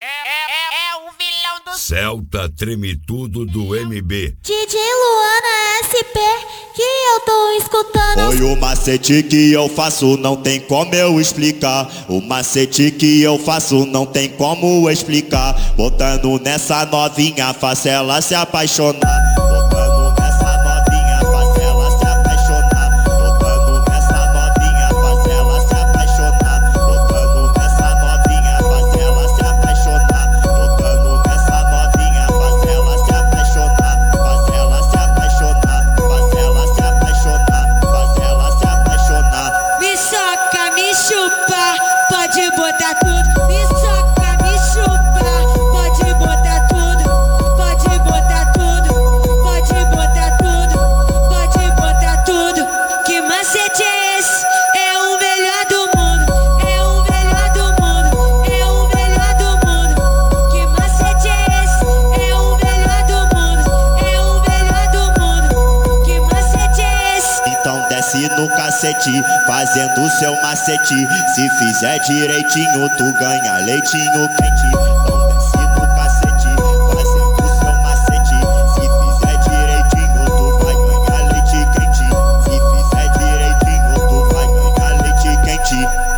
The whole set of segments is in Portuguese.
É o vilão do Celta treme tudo do MB. DJ Luana SP, que eu tô escutando. Foi o macete que eu faço, não tem como eu explicar. O macete que eu faço, não tem como explicar. Botando nessa novinha, faço ela se apaixonar. Botando nessa novinha, faço ela se apaixonar. Botando nessa novinha, faço ela se apaixonar. Botando nessa novinha, faço ela se apaixonar. Botando nessa novinha, faço ela se apaixonar. Faço ela se apaixonar. Faço ela se apaixonar. Faço ela se apaixonar. Me soca, me chupa, pode botar tudo. Me soca, me chupa, pode botar tudo. Pode botar tudo, pode botar tudo, pode botar tudo. Que macete é esse? É o melhor do mundo, é o melhor do mundo, é o melhor do mundo. Que macete é esse? É o melhor do mundo, é o melhor do mundo. Que macete é esse? Então desce no cacete, fazendo seu macete. Se fizer direitinho, tu ganha leitinho quente. Então desce no cacete, fazendo seu macete. Se fizer direitinho, tu vai ganhar leite quente. Se fizer direitinho, tu vai ganhar leite quente.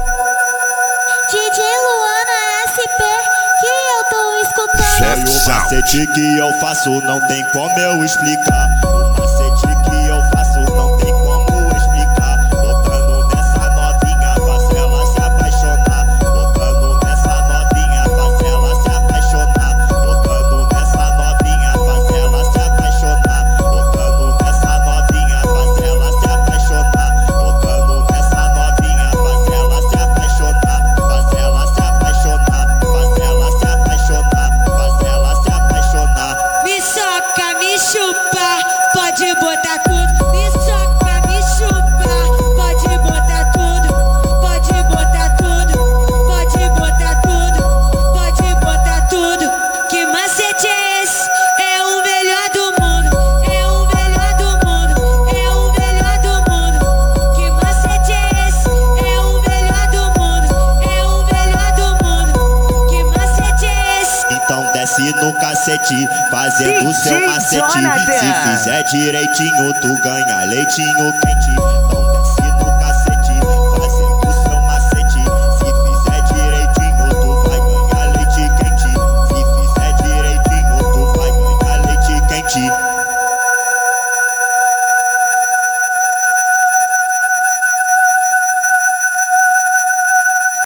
DJ Luana SP, que eu tô escutando. Foi o macete que eu faço, não tem como eu explicar. O macete que eu faço, não tem como explicar. Botando nessa novinha, faço ela se apaixonar. Botando nessa novinha, faço ela se apaixonar. Botando nessa novinha, faço ela se apaixonar. Botando nessa novinha, faço ela se apaixonar. Botando nessa novinha, faço ela se apaixonar. Faço ela se apaixonar. Faço ela se apaixonar. Faço ela se apaixonar. Me soca, me chupa, pode botar tudo. Me soca, me chupa, pode botar tudo. Pode botar tudo, pode botar tudo, pode botar tudo. Que macete é esse? É o melhor do mundo, é o melhor do mundo, é o melhor do mundo. Que macete é esse? É o melhor do mundo, é o melhor do mundo. Que macete é esse? Então desce no cacete, fazendo seu macete. Se fizer direitinho, tu ganha leitinho quente.